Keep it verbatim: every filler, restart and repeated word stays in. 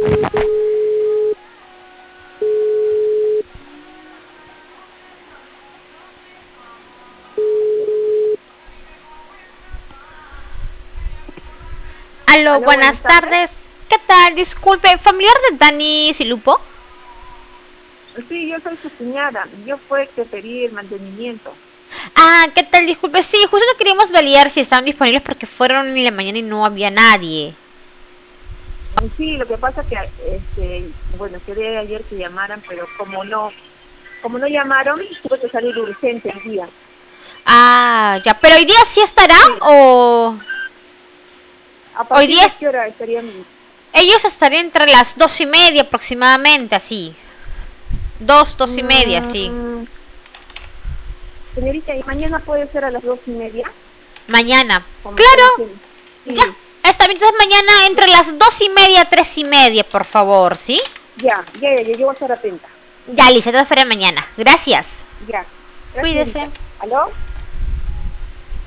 Aló, Aló, buenas, buenas tardes. tardes. ¿Qué tal? Disculpe, ¿familiar de Dani Silupo? Sí, yo soy su cuñada. Yo fue que pedí el mantenimiento. Ah, ¿qué tal? Disculpe, sí, justo queríamos validar si estaban disponibles porque fueron en la mañana y no había nadie. Sí, lo que pasa que, este, bueno, quería ayer que llamaran, pero como no, como no llamaron, tuve que salir urgente el día. Ah, ya, pero hoy día sí estarán Sí. o... ¿A Hoy partir día de es- qué hora estarían? ellos estarían entre las dos y media aproximadamente, así. Dos, dos y media, sí. Mm, señorita, ¿y mañana puede ser a las dos y media? Mañana. Como están Claro, haciendo. ya. Sí, Está bien, entonces mañana entre las dos y media, tres y media, por favor, ¿sí? ya, ya, ya, ya, yo voy a estar atenta. Ya, Lisa, te espero mañana. Gracias. Ya. Gracias, Cuídese. señorita. ¿Aló?